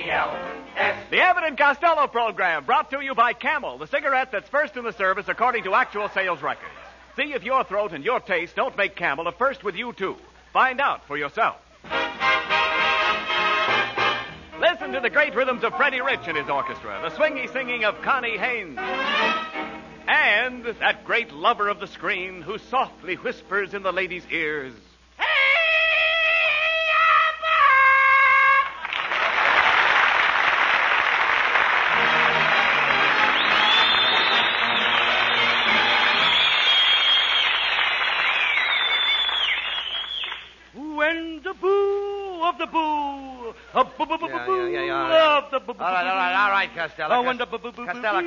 The Abbott and Costello program, brought to you by Camel, the cigarette that's first in the service according to actual sales records. See if your throat and your taste don't make Camel a first with you, too. Find out for yourself. Listen to the great rhythms of Freddie Rich and his orchestra, the swingy singing of Connie Haynes, and that great lover of the screen who softly whispers in the ladies' ears. When the boo of the boo, All right, Costello. when the boo Costello.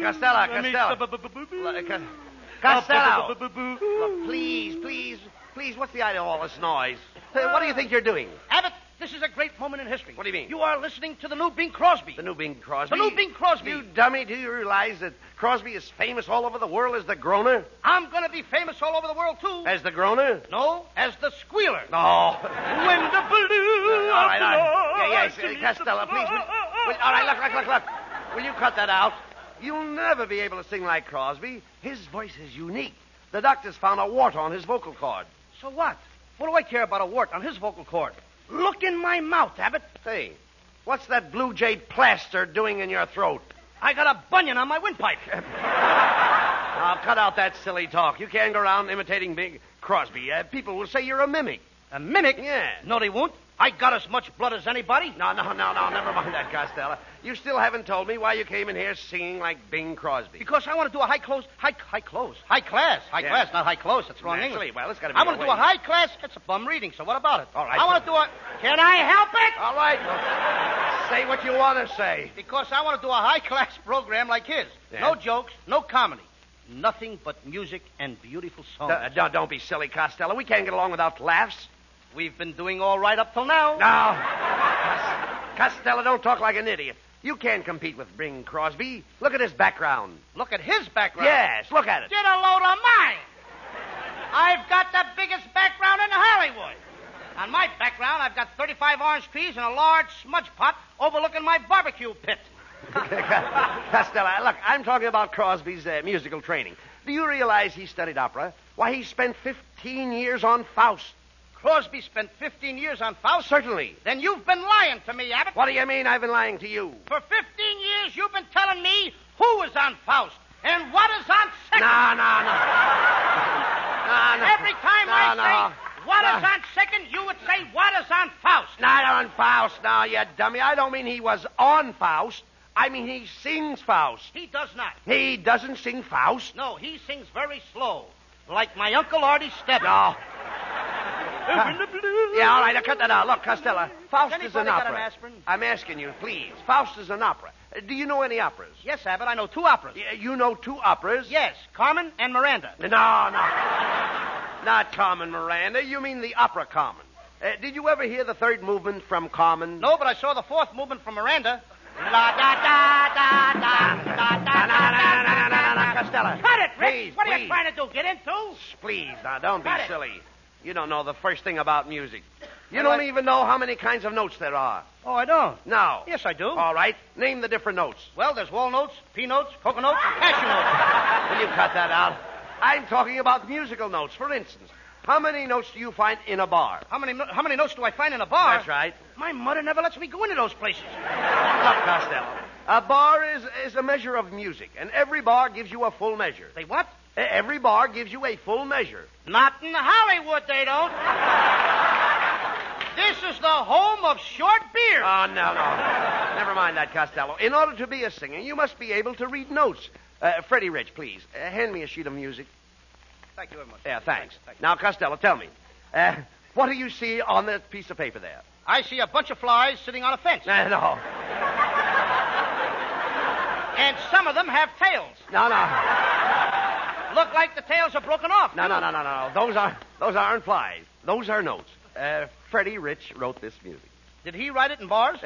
Look, please, what's the idea of all this noise? What do you think you're doing? Abbott, this is a great moment in history. What do you mean? You are listening to the new Bing Crosby. The new Bing Crosby? The new Bing Crosby. You dummy, do you realize that Crosby is famous all over the world as the groaner? I'm going to be famous all over the world, too. As the groaner? No, as the squealer. No. When the blue All right. Yes, Costello, please. All right, look. Will you cut that out? You'll never be able to sing like Crosby. His voice is unique. The doctors found a wart on his vocal cord. So what? What do I care about a wart on his vocal cord? Look in my mouth, Abbott. Hey, what's that Blue Jay plaster doing in your throat? I got a bunion on my windpipe. Now, cut out that silly talk. You can't go around imitating Bing Crosby. People will say you're a mimic. A mimic? Yeah. No, they won't. I got as much blood as anybody. No, never mind that, Costello. You still haven't told me why you came in here singing like Bing Crosby. Because I want to do a high class, not high close. That's wrong Naturally. English. Well, it's got to be I want to your do a way. high class. It's a bum reading, so what about it? All right. I want to do a... Can I help it? All right. Well, say what you want to say. Because I want to do a high class program like his. Yeah. No jokes, no comedy. Nothing but music and beautiful songs. Don't be silly, Costello. We can't get along without laughs. We've been doing all right up till now. No. Costello, don't talk like an idiot. You can't compete with Bing Crosby. Look at his background. Look at his background. Yes, look at it. Get a load of mine. I've got the biggest background in Hollywood. On my background, I've got 35 orange trees and a large smudge pot overlooking my barbecue pit. Costello, look, I'm talking about Crosby's musical training. Do you realize he studied opera? Why, he spent 15 years on Faust. Crosby spent 15 years on Faust? Certainly. Then you've been lying to me, Abbott. What do you mean I've been lying to you? For 15 years, you've been telling me who was on Faust and what is on second. No. Every time I say what is on second, you would say what is on Faust. Not on Faust, now, you dummy. I don't mean he was on Faust. I mean he sings Faust. He does not. He doesn't sing Faust? No, he sings very slow, like my Uncle Artie Stebbins. No. Yeah, all right, now cut that out. Look, Costello, Faust is an got opera. an aspirin? I'm asking you, please. Faust is an opera. Do you know any operas? Yes, Abbott, I know two operas. You know two operas? Yes, Carmen and Miranda. No. Not Carmen Miranda. You mean the opera Carmen. Did you ever hear the third movement from Carmen? No, but I saw the fourth movement from Miranda. La da da da da da da da. Costello. Cut it, Rick. Please, what are please. you trying to do? Get into? Please, now, don't be Cut it. silly. You don't know the first thing about music. You Well, don't even know how many kinds of notes there are. Oh, I don't. No. Yes, I do. All right. Name the different notes. Well, there's walnuts, pea notes, cocoa notes, and cashew notes. Will you cut that out? I'm talking about musical notes. For instance, how many notes do you find in a bar? How many notes do I find in a bar? That's right. My mother never lets me go into those places. Look, Costello, a bar is a measure of music, and every bar gives you a full measure. They what? Every bar gives you a full measure. Not in Hollywood, they don't. This is the home of short beer. Oh, no. Never mind that, Costello. In order to be a singer, you must be able to read notes. Freddie Rich, please, hand me a sheet of music. Thank you very much. Yeah, thanks. Thank you. Now, Costello, tell me, what do you see on that piece of paper there? I see a bunch of flies sitting on a fence. No. And some of them have tails. No. Look like the tails are broken off. No. Those aren't flies. Those are notes. Freddie Rich wrote this music. Did he write it in bars?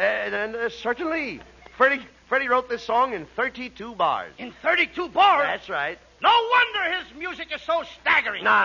Certainly. Freddie wrote this song in 32 bars. In 32 bars? That's right. No wonder his music is so staggering. No.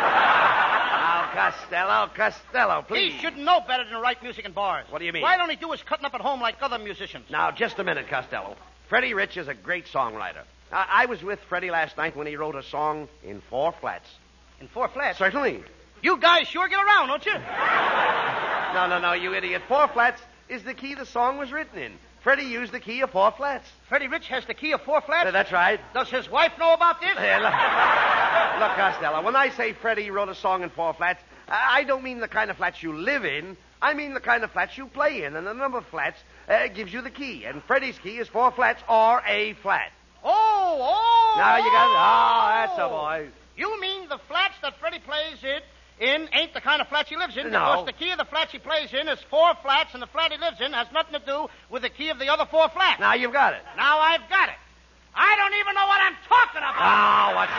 Oh, Costello, please. He should know better than to write music in bars. What do you mean? Why don't he do his cutting up at home like other musicians? Now, just a minute, Costello. Freddie Rich is a great songwriter. I was with Freddie last night when he wrote a song in 4 flats. In 4 flats? Certainly. You guys sure get around, don't you? No, you idiot. 4 flats is the key the song was written in. Freddie used the key of 4 flats. Freddie Rich has the key of 4 flats? That's right. Does his wife know about this? Hey, look, Costello, when I say Freddie wrote a song in 4 flats, I don't mean the kind of flats you live in. I mean the kind of flats you play in. And the number of flats gives you the key. And Freddie's key is 4 flats or A flat. Oh! Now you got it. Oh, that's a boy. You mean the flats that Freddie plays in ain't the kind of flats he lives in? No. Because the key of the flats he plays in is 4 flats, and the flat he lives in has nothing to do with the key of the other 4 flats. Now you've got it. Now I've got it. I don't even know what I'm talking about. Oh, what's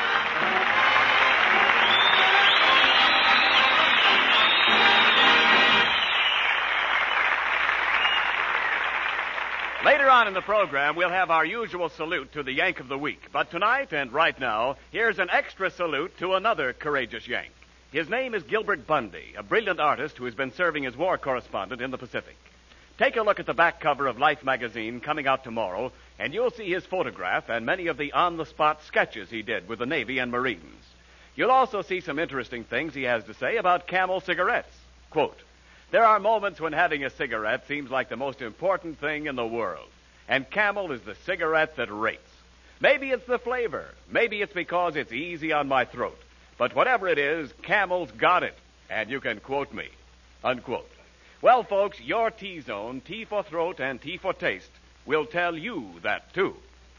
Later on in the program, we'll have our usual salute to the Yank of the Week. But tonight and right now, here's an extra salute to another courageous Yank. His name is Gilbert Bundy, a brilliant artist who has been serving as war correspondent in the Pacific. Take a look at the back cover of Life magazine coming out tomorrow, and you'll see his photograph and many of the on-the-spot sketches he did with the Navy and Marines. You'll also see some interesting things he has to say about Camel cigarettes. Quote, "There are moments when having a cigarette seems like the most important thing in the world. And Camel is the cigarette that rates. Maybe it's the flavor. Maybe it's because it's easy on my throat. But whatever it is, Camel's got it. And you can quote me." Unquote. Well, folks, your T-Zone, T for throat and T for taste, will tell you that, too.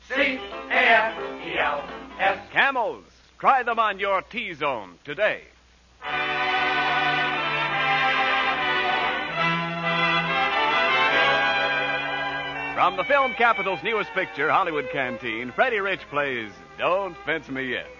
C-A-M-E-L-S. Camels. Try them on your T-Zone today. From the film capital's newest picture, Hollywood Canteen, Freddie Rich plays Don't Fence Me In.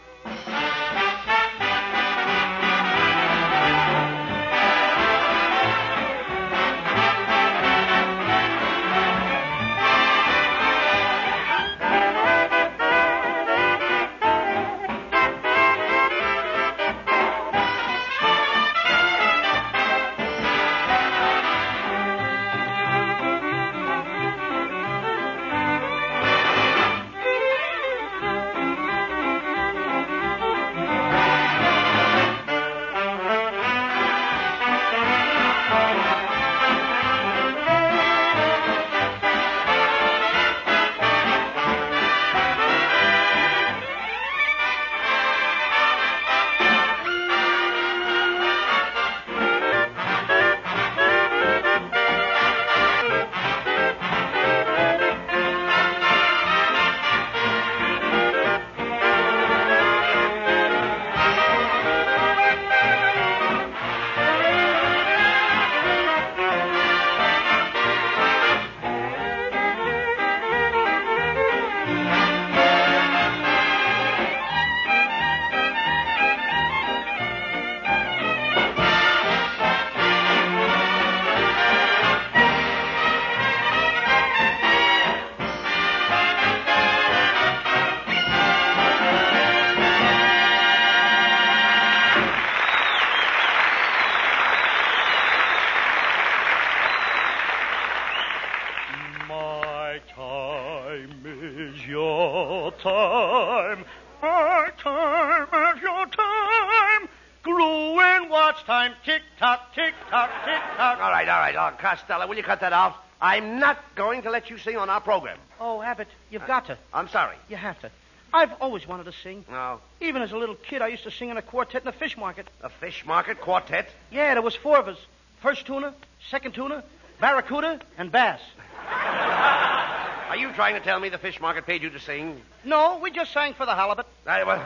time. My time is your time. Growing watch time. Tick-tock, tick-tock, tick-tock. All right. Oh, Costello, will you cut that out? I'm not going to let you sing on our program. Oh, Abbott, you've got to. I'm sorry. You have to. I've always wanted to sing. No. Even as a little kid, I used to sing in a quartet in a fish market. A fish market quartet? Yeah, there was 4 of us. First tuna, second tuna, barracuda, and bass. Are you trying to tell me the fish market paid you to sing? No, we just sang for the halibut. Well,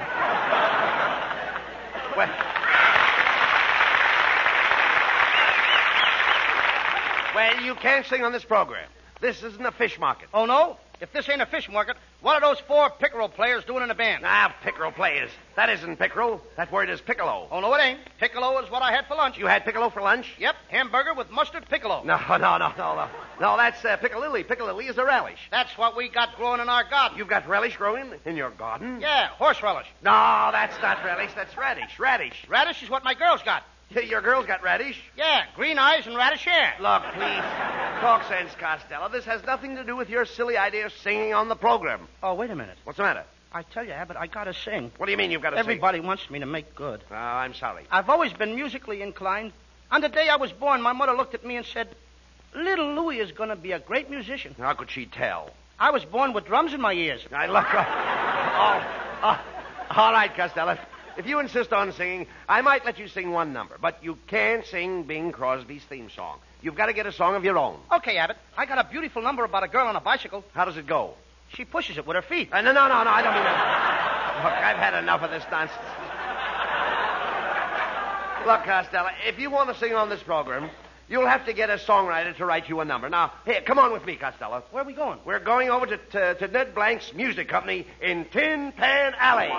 you can't sing on this program. This isn't a fish market. Oh, no? If this ain't a fish market, what are those 4 pickerel players doing in a band? Ah, pickerel players. That isn't pickerel. That word is piccolo. Oh, no, it ain't. Piccolo is what I had for lunch. You had piccolo for lunch? Yep, hamburger with mustard piccolo. No. No, that's piccalilli. Piccalilli is a relish. That's what we got growing in our garden. You've got relish growing in your garden? Yeah, horse relish. No, that's not relish. That's radish. Radish. Radish is what my girls got. Your girl's got radish? Yeah, green eyes and radish hair. Look, please. Talk sense, Costello. This has nothing to do with your silly idea of singing on the program. Oh, wait a minute. What's the matter? I tell you, Abbott, I gotta sing. What do you mean you've got to Everybody wants me to make good. Oh, I'm sorry. I've always been musically inclined. On the day I was born, my mother looked at me and said, little Louis is going to be a great musician. How could she tell? I was born with drums in my ears. I look. All right, Costello. If you insist on singing, I might let you sing one number, but you can't sing Bing Crosby's theme song. You've got to get a song of your own. Okay, Abbott. I got a beautiful number about a girl on a bicycle. How does it go? She pushes it with her feet. No, I don't mean that. Look, I've had enough of this nonsense. Look, Costello, if you want to sing on this program, you'll have to get a songwriter to write you a number. Now, here, come on with me, Costello. Where are we going? We're going over to Ned Blank's music company in Tin Pan Alley.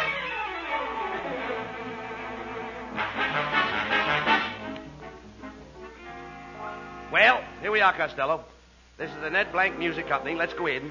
Well, here we are, Costello. This is the Ned Blank Music Company. Let's go in.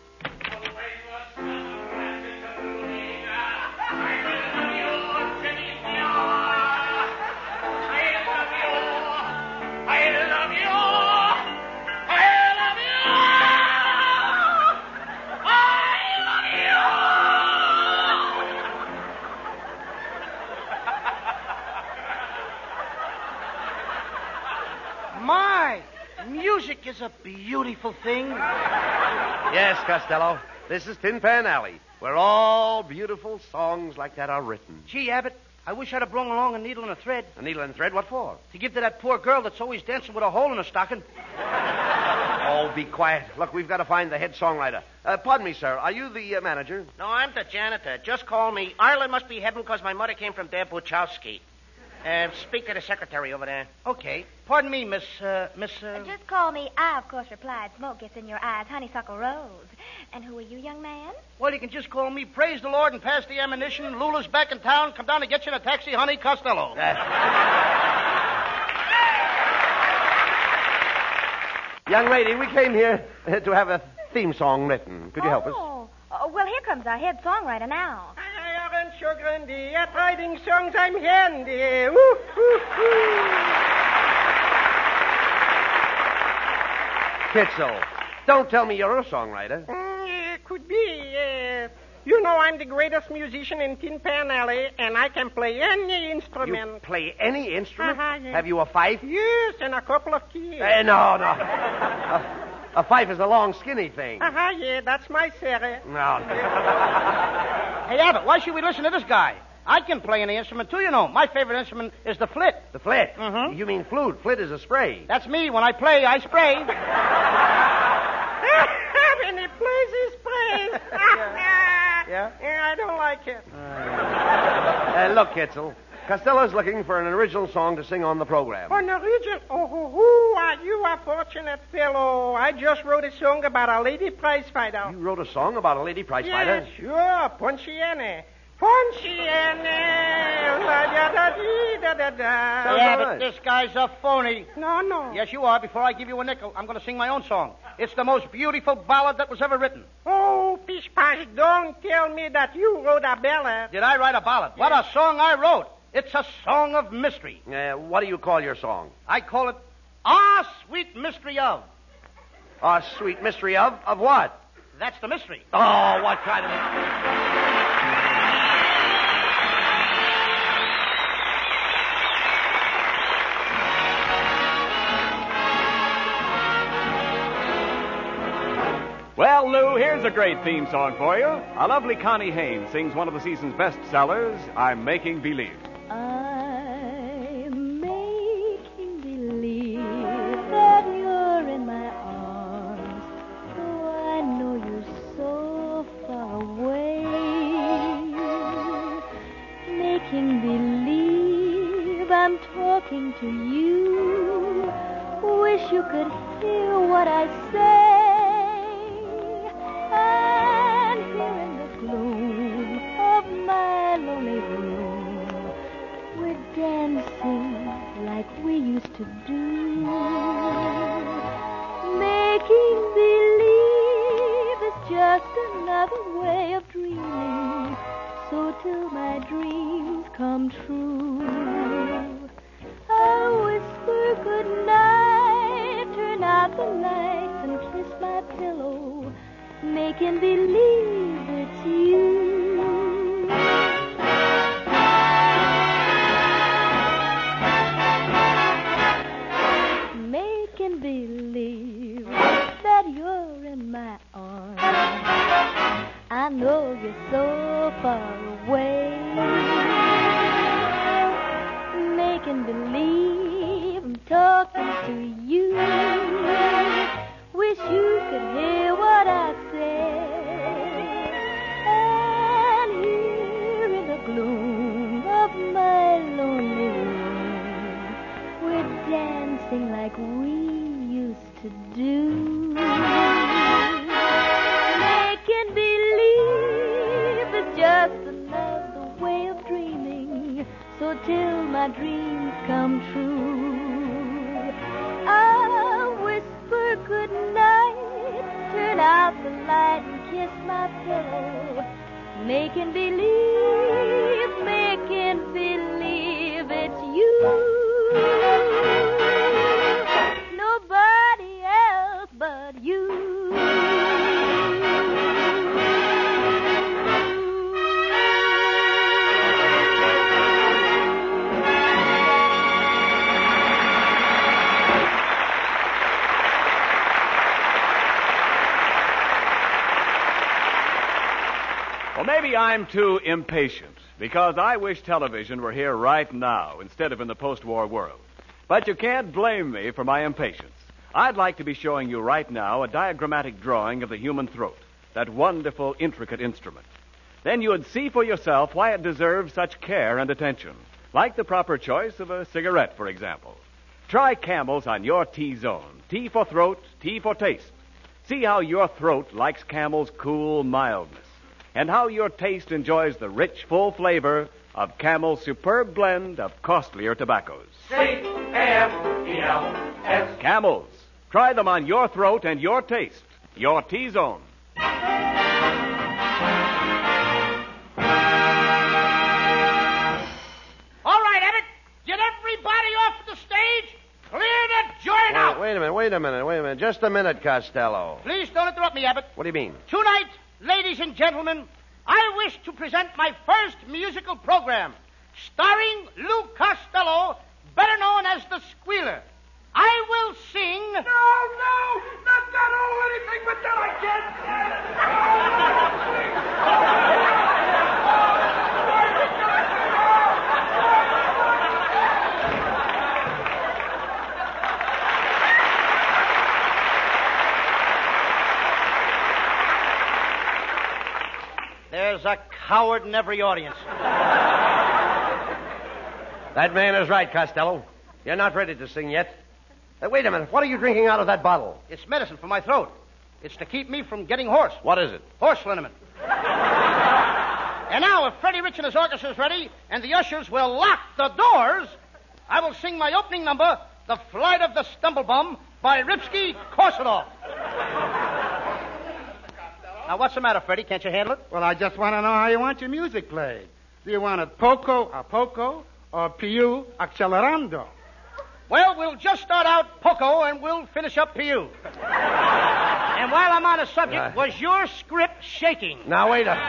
Music is a beautiful thing. Yes, Costello. This is Tin Pan Alley, where all beautiful songs like that are written. Gee, Abbott, I wish I'd have brought along a needle and a thread. A needle and thread? What for? To give to that poor girl that's always dancing with a hole in her stocking. Oh, be quiet. Look, we've got to find the head songwriter. Pardon me, sir. Are you the manager? No, I'm the janitor. Just call me. Ireland must be heaven because my mother came from Deb Buchowski. Speak to the secretary over there. Okay. Pardon me, Miss. Just call me. I, of course, replied. Smoke gets in your eyes. Honeysuckle Rose. And who are you, young man? Well, you can just call me. Praise the Lord and pass the ammunition. Lula's back in town. Come down and get you in a taxi, honey. Costello. Young lady, we came here to have a theme song written. Could you help us? Oh, well, here comes our head songwriter now. Sugar and at writing songs I'm handy. Woo, woo, woo. Kitzel, don't tell me you're a songwriter. Could be. You know I'm the greatest musician in Tin Pan Alley, and I can play any instrument. You play any instrument? Yeah. Have you a fife? Yes, and a couple of keys. No. A fife is a long, skinny thing. Yeah, that's my Sarah. No. Hey, Abbott, why should we listen to this guy? I can play any instrument, too, you know. My favorite instrument is the flit. The flit? Mm-hmm. You mean flute. Flit is a spray. That's me. When I play, I spray. When he plays, he sprays. Yeah? I don't like it. Look, Kitzel. Costello's looking for an original song to sing on the program. An original? Oh, are you a fortunate fellow. I just wrote a song about a lady prize fighter. You wrote a song about a lady prize fighter? Yeah, sure. Ponciane. Ponciane. La-da-da-dee-da-da-da. Yeah, but this guy's a phony. No. Yes, you are. Before I give you a nickel, I'm going to sing my own song. It's the most beautiful ballad that was ever written. Oh, Pish Pash, don't tell me that you wrote a ballad. Did I write a ballad? What a song I wrote. It's a song of mystery. What do you call your song? I call it Ah, Sweet Mystery of. Ah, Sweet Mystery of? Of what? That's the mystery. Oh, what kind of... Well, Lou, here's a great theme song for you. A lovely Connie Haynes sings one of the season's best sellers, I'm Making Believe. I'm making believe that you're in my arms, though I know you're so far away. Making believe I'm talking to you. Wish you could hear what I say. And here in the gloom of my lonely room, we're dancing like we used to do. come true. I'll whisper good night, turn out the lights and kiss my pillow, making believe it's you. Making believe that you're in my arms. I know you're so far away. Making believe I'm talking to you. Wish you could hear what I say. And here in the gloom of my lonely room, we're dancing like we used to do. Making believe is just another way of dreaming. So till my dreams come true, I'll whisper good night, turn out the light and kiss my pillow, making believe it's you. Nobody else but you. Well, maybe I'm too impatient, because I wish television were here right now instead of in the post-war world. But you can't blame me for my impatience. I'd like to be showing you right now a diagrammatic drawing of the human throat, that wonderful, intricate instrument. Then you'd see for yourself why it deserves such care and attention, like the proper choice of a cigarette, for example. Try Camels on your T-zone. T for throat, T for taste. See how your throat likes Camel's cool mildness, and how your taste enjoys the rich, full flavor of Camel's superb blend of costlier tobaccos. C-A-M-E-L-S. Camels. Try them on your throat and your taste. Your T-zone. All right, Abbott. Get everybody off the stage. Clear the joint out. Wait a minute. Just a minute, Costello. Please don't interrupt me, Abbott. What do you mean? Tonight, ladies and gentlemen, I wish to present my first musical program, starring Lou Costello, better known as the Squealer. I will sing... No, not that or anything but that I There's a coward in every audience. That man is right, Costello. You're not ready to sing yet. Wait a minute. What are you drinking out of that bottle? It's medicine for my throat. It's to keep me from getting hoarse. What is it? Horse liniment. And now, if Freddie Rich and his orchestra is ready, and the ushers will lock the doors, I will sing my opening number, The Flight of the Stumblebum, by Rimsky-Korsakov. Now, what's the matter, Freddie? Can't you handle it? Well, I just want to know how you want your music played. Do you want it poco a poco or più accelerando? Well, we'll just start out poco and we'll finish up più. And while I'm on the subject, was your script shaking? Now, wait a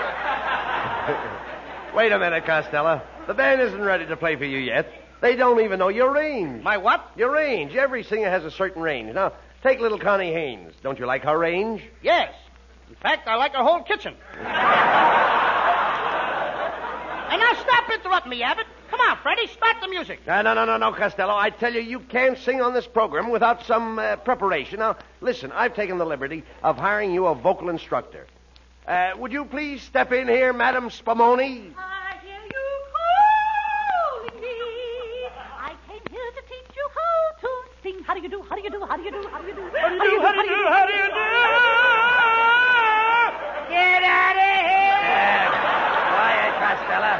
minute, Costello. The band isn't ready to play for you yet. They don't even know your range. My what? Your range. Every singer has a certain range. Now, take little Connie Haynes. Don't you like her range? Yes. In fact, I like her whole kitchen. And now stop interrupting me, Abbott. Come on, Freddie, start the music. No, Costello. I tell you, you can't sing on this program without some preparation. Now, listen, I've taken the liberty of hiring you a vocal instructor. Would you please step in here, Madam Spumoni? I hear you calling me. I came here to teach you how to sing. How do you do? How do you do? How do you do? How do you do? How do you do? How do you do? How do you do? Get out of here! Quiet, Costello.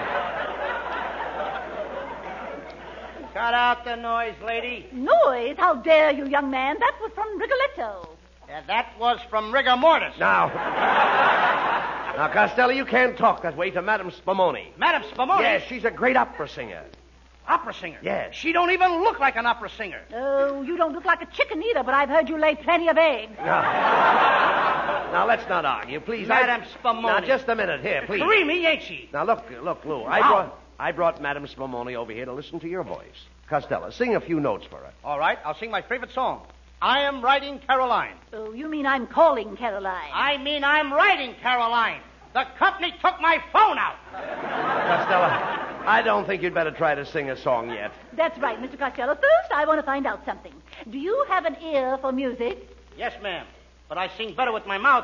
Cut out the noise, lady. Noise? How dare you, young man? That was from Rigoletto. Yeah, that was from rigor mortis. Now, Now, Costello, you can't talk that way to Madame Spumoni. Madame Spumoni? Yes, she's a great opera singer. Opera singer? Yes. She don't even look like an opera singer. Oh, you don't look like a chicken either, but I've heard you lay plenty of eggs. Now, let's not argue, please. Madame Spumoni. Now, just a minute. Here, please. Creamy, ain't she? Now, look, Lou. I brought Madame Spumoni over here to listen to your voice. Costello, sing a few notes for her. All right, I'll sing my favorite song. I am writing Caroline. Oh, you mean I'm calling Caroline? I mean I'm writing Caroline. The company took my phone out. Costello, I don't think you'd better try to sing a song yet. That's right, Mr. Costello. First, I want to find out something. Do you have an ear for music? Yes, ma'am. But I sing better with my mouth.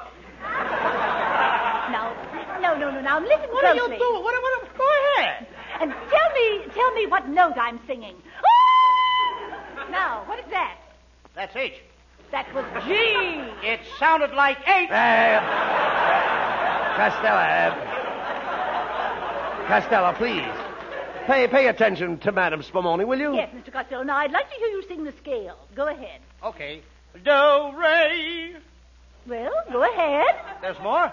Now, no. Now, listen What closely. are you doing? What? Go ahead. And tell me what note I'm singing. Now, what is that? That's H. That was G. It sounded like H. Costello, please. Pay attention to Madame Spumoni, will you? Yes, Mr. Costello. Now, I'd like to hear you sing the scale. Go ahead. Okay. Do, re. Well, go ahead. There's more?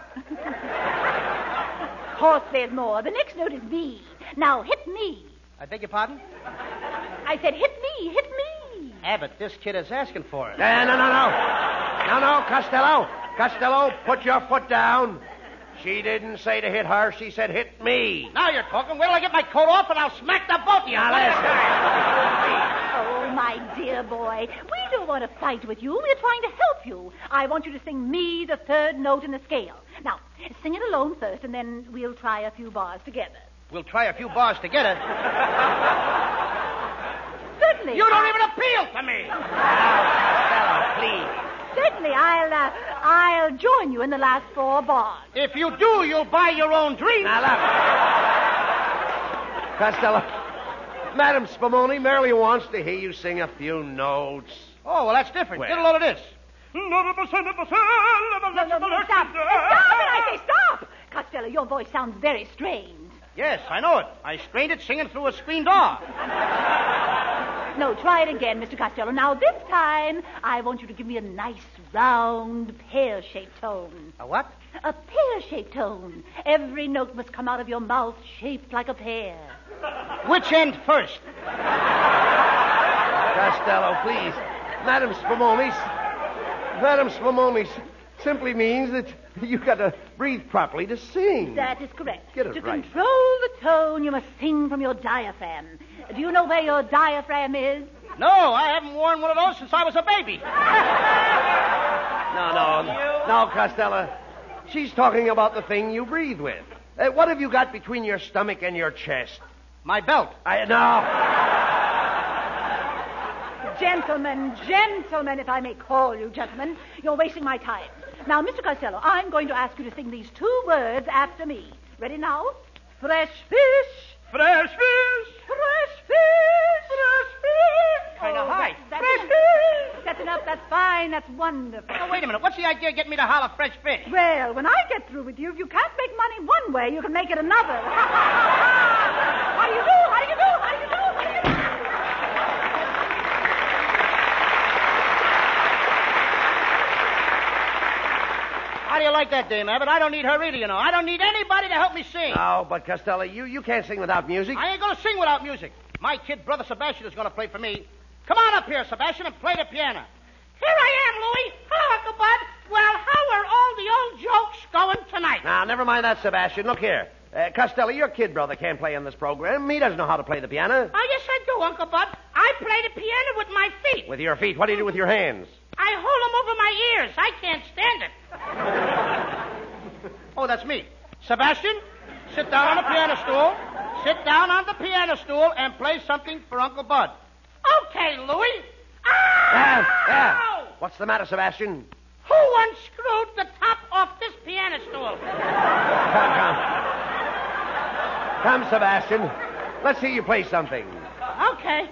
Of course there's more. The next note is B. Now, hit me. I beg your pardon? I said hit me. Abbott, this kid is asking for it. No, Costello. Costello, put your foot down. She didn't say to hit her. She said hit me. Now you're talking. Wait till I get my coat off and I'll smack the both of you. Now, listen. Oh, my dear boy. We don't want to fight with you. We're trying to help you. I want you to sing me, the third note in the scale. Now, sing it alone first, and then we'll try a few bars together. We'll try a few bars together. Certainly. You don't even appeal to me. Costello, please. Certainly, I'll join you in the last 4 bars. If you do, you'll buy your own drink. Now, look. Costello, Madame Spumoni merely wants to hear you sing a few notes. Oh, well, that's different. Well. Get a load of this. No, stop. Stop it, I say, stop! Costello, your voice sounds very strained. Yes, I know it. I strained it singing through a screen door. No, try it again, Mr. Costello. Now, this time, I want you to give me a nice, round, pear-shaped tone. A what? A pear-shaped tone. Every note must come out of your mouth shaped like a pear. Which end first? Costello, please. Madame Spumoni simply means that you got to breathe properly to sing. That is correct. Get it to right. control the tone, you must sing from your diaphragm. Do you know where your diaphragm is? No, I haven't worn one of those since I was a baby. No, Costello. She's talking about the thing you breathe with. What have you got between your stomach and your chest? My belt. No. Gentlemen, if I may call you gentlemen, you're wasting my time. Now, Mr. Costello, I'm going to ask you to sing these 2 words after me. Ready now? Fresh fish. Fresh fish. Fresh fish. Fresh fish. Kind of high. Fresh fish. That's enough. That's fine. That's wonderful. Oh, wait a minute. What's the idea of getting me to holler fresh fish? Well, when I get through with you, if you can't make money one way, you can make it another. How do you do? How do you like that, Dame Abbott? I don't need her either, you know. I don't need anybody to help me sing. No, but Costello, you can't sing without music. I ain't going to sing without music. My kid brother Sebastian is going to play for me. Come on up here, Sebastian, and play the piano. Here I am, Louie. Hello, Uncle Bud. Well, how are all the old jokes going tonight? Now, never mind that, Sebastian. Look here. Costello, your kid brother can't play in this program. He doesn't know how to play the piano. Oh, yes, I do, Uncle Bud. I play the piano with my feet. With your feet. What do you do with your hands? I hold them over my ears. I can't stand it. Oh, that's me. Sebastian, sit down on the piano stool. Sit down on the piano stool and play something for Uncle Bud. Okay, Louie. Yeah. What's the matter, Sebastian? Who unscrewed the top off this piano stool? Come, Sebastian. Let's see you play something. Okay.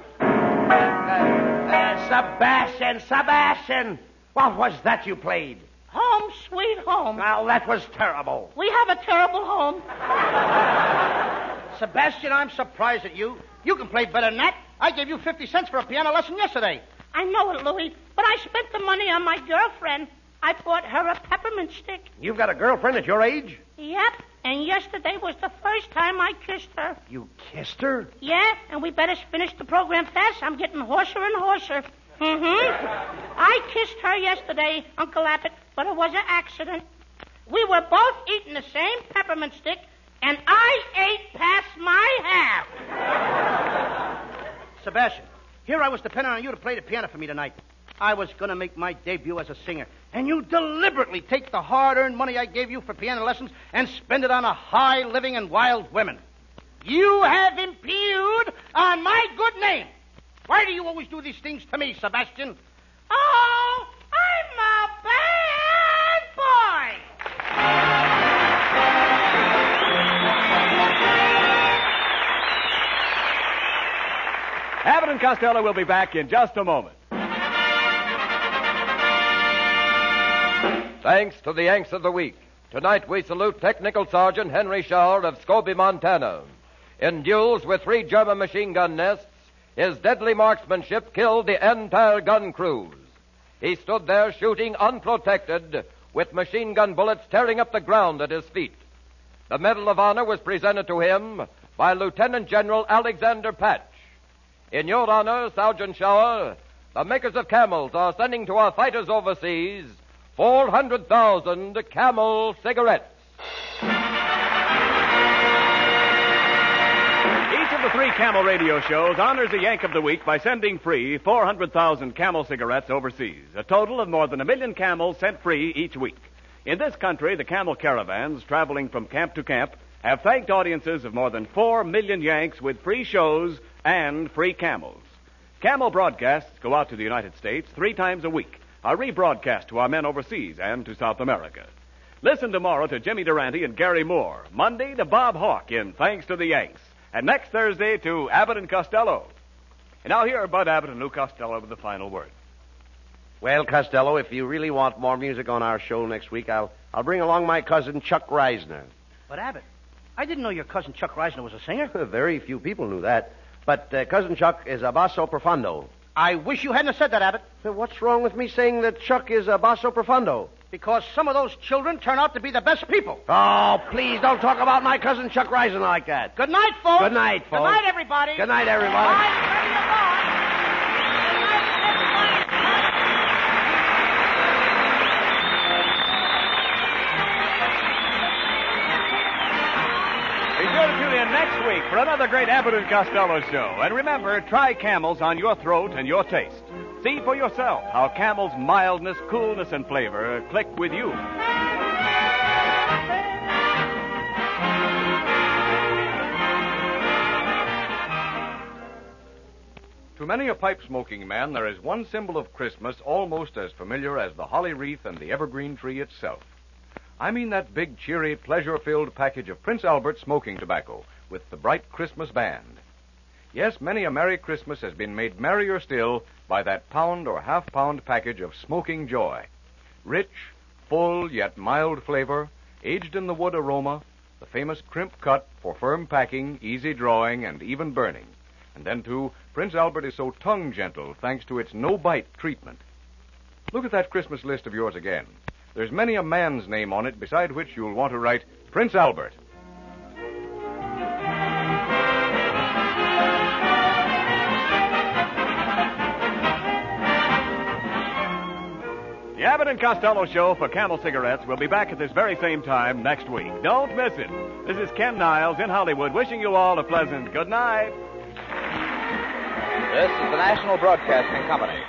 Sebastian! What was that you played? Home, sweet home. Now, that was terrible. We have a terrible home. Sebastian, I'm surprised at you. You can play better than that. I gave you 50 cents for a piano lesson yesterday. I know it, Louie, but I spent the money on my girlfriend. I bought her a peppermint stick. You've got a girlfriend at your age? Yep, and yesterday was the first time I kissed her. You kissed her? Yeah, and we better finish the program fast. I'm getting hoarser and hoarser. I kissed her yesterday, Uncle Abbott, but it was an accident. We were both eating the same peppermint stick, and I ate past my half. Sebastian, here I was depending on you to play the piano for me tonight. I was going to make my debut as a singer, and you deliberately take the hard-earned money I gave you for piano lessons and spend it on a high living and wild women. You have impugned on my good name. Why do you always do these things to me, Sebastian? Oh, I'm a bad boy. Abbott and Costello will be back in just a moment. Thanks to the Yanks of the Week. Tonight we salute Technical Sergeant Henry Schauer of Scobie, Montana. In duels with 3 German machine gun nests, his deadly marksmanship killed the entire gun crews. He stood there shooting unprotected, with machine gun bullets tearing up the ground at his feet. The Medal of Honor was presented to him by Lieutenant General Alexander Patch. In your honor, Sergeant Schauer, the makers of Camels are sending to our fighters overseas 400,000 Camel cigarettes. Each of the 3 Camel radio shows honors a Yank of the Week by sending free 400,000 Camel cigarettes overseas. A total of more than 1 million Camels sent free each week. In this country, the Camel caravans traveling from camp to camp have thanked audiences of more than 4 million Yanks with free shows and free Camels. Camel broadcasts go out to the United States 3 times a week, are rebroadcast to our men overseas and to South America. Listen tomorrow to Jimmy Durante and Gary Moore. Monday to Bob Hawke in Thanks to the Yanks. And next Thursday to Abbott and Costello. And now here are Bud Abbott and Lou Costello with the final word. Well, Costello, if you really want more music on our show next week, I'll bring along my cousin Chuck Reisner. But, Abbott, I didn't know your cousin Chuck Reisner was a singer. Very few people knew that. But Cousin Chuck is a basso profundo. I wish you hadn't said that, Abbott. What's wrong with me saying that Chuck is a basso profundo? Because some of those children turn out to be the best people. Oh, please don't talk about my cousin Chuck Reisner like that. Good night, folks. Good night, folks. Good night, everybody. Good night, everybody. Be sure to tune in next week for another great Abbott and Costello show. And remember, try Camels on your throat and your taste. See for yourself how Camel's mildness, coolness, and flavor click with you. To many a pipe-smoking man, there is one symbol of Christmas almost as familiar as the holly wreath and the evergreen tree itself. I mean that big, cheery, pleasure-filled package of Prince Albert smoking tobacco with the bright Christmas band. Yes, many a Merry Christmas has been made merrier still by that pound or half-pound package of smoking joy. Rich, full, yet mild flavor, aged in the wood aroma, the famous crimp cut for firm packing, easy drawing, and even burning. And then, too, Prince Albert is so tongue-gentle thanks to its no-bite treatment. Look at that Christmas list of yours again. There's many a man's name on it beside which you'll want to write Prince Albert. The Abbott and Costello Show for Camel Cigarettes will be back at this very same time next week. Don't miss it. This is Ken Niles in Hollywood wishing you all a pleasant good night. This is the National Broadcasting Company.